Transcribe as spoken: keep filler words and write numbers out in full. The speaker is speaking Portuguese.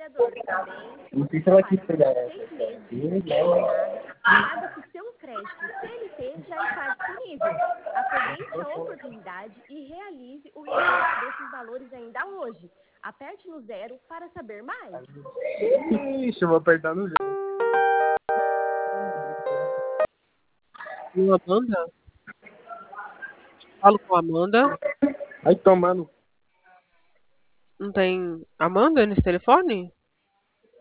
trabalhador também, se Não sei você se ela quis trabalha pegar mais de essa seis meses aqui, desempregado, saiba que seu crédito C L T já está disponível. Aproveite a oportunidade e realize o resgate desses valores ainda hoje. Aperte no zero para saber mais. Ixi, eu vou apertar no zero. E a Amanda? Falo com a Amanda. Vai tomando. Não tem Amanda nesse telefone?